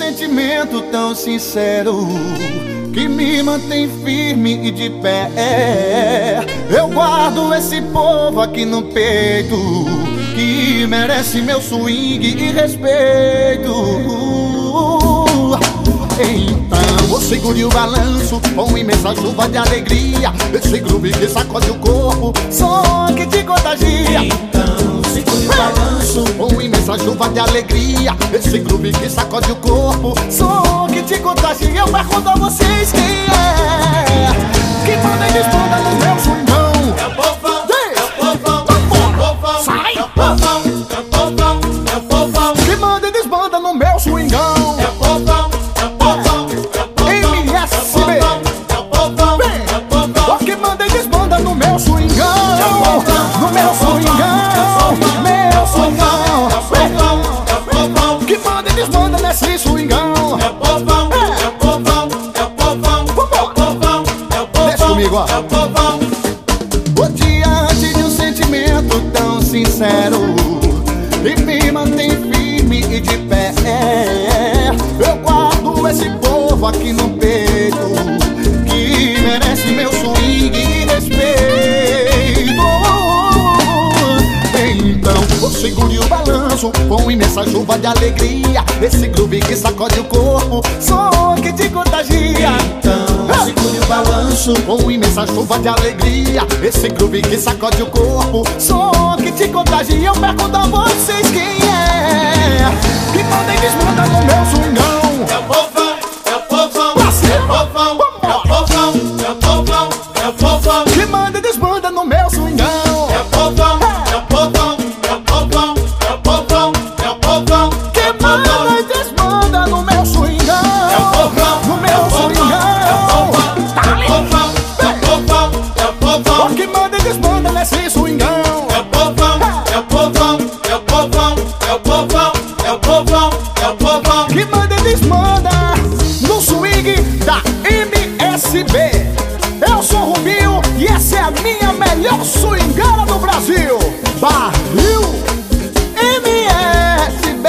sentimento tão sincero que me mantém firme e de pé. Eu guardo esse povo aqui no peito, que merece meu swing e respeito. Então vou segure o balanço com imensa chuva de alegria, esse groove que sacode o corpo, som que te contagia. Então segure o balanço com imensa chuva de alegria, esse groove que sacode o corpo, som que te contagia. Eu pergunto a vocês quem é que manda e desbanda no meu swingão. É o povão, é o povão, é o povão, sai! é o povão, é o povão, é o povão, que manda e desbanda no meu swingão. é o povão, é o povão, é o povão, MSB, é o povão, é o povão, o que manda e desbanda no meu swingão, no meu swingão, meu swingão, é o povão, que manda e desbanda nesse swingão. é o povão, é o povão, é o povão, é o povão, é o povão, desce comigo, ó. é o povão. Diante de um sentimento tão sincero e me mantém firme e de pé, eu guardo esse povo aqui no peito, que merece meu swing e respeito. Então vou segure o balanço com imensa chuva de alegria, esse groove que sacode o corpo, som que te contagia. Então segure o balanço com imensa chuva de alegria, esse groove que sacode o corpo, som que te contagia. Eu pergunto a vocês quem é que manda e desmanda no meu swingão. é o povão, é o povão, Pra é o cima, povão, é o povão, é o povão, é o povão, que manda e desmanda no meu swingão. é o povão, é o povão, é o povão, é o povão, é o povão, Que manda e desmanda no meu swingão, é o povão, no meu swingão. O que manda e desmanda nesse swingão. é o povão, é o povão, é o povão, é o povão, é o povão, é o povão, Que manda e desmanda no swing da MSB. Eu sou o Rubinho e essa é a minha melhor swingara do Brasil. Barril MSB.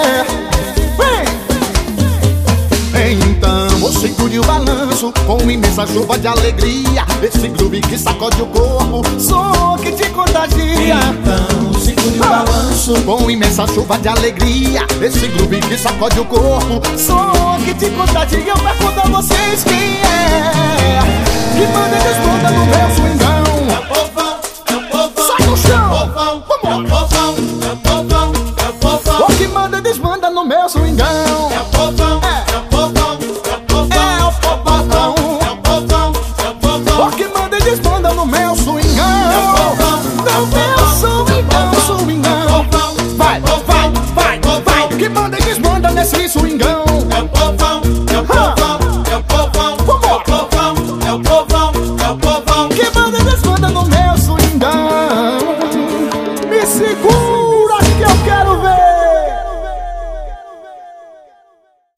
Vem! Então vou segure o balanço com imensa chuva de alegria, esse groove que sacode o corpo, som que te contagia. então segure o balanço Com imensa chuva de alegria, esse groove que sacode o corpo, som que te contagia. Eu pergunto a vocês quem é que manda e desmonta no meu swingão. é o povão, é o povão, Sai do chão, povão, é o povão, é o povão, é o povão, o que manda e desmanda no meu swingão. é o povão, é o povão, é o povão, É o povão, é o povão, é o povão, o que manda e desmanda no meu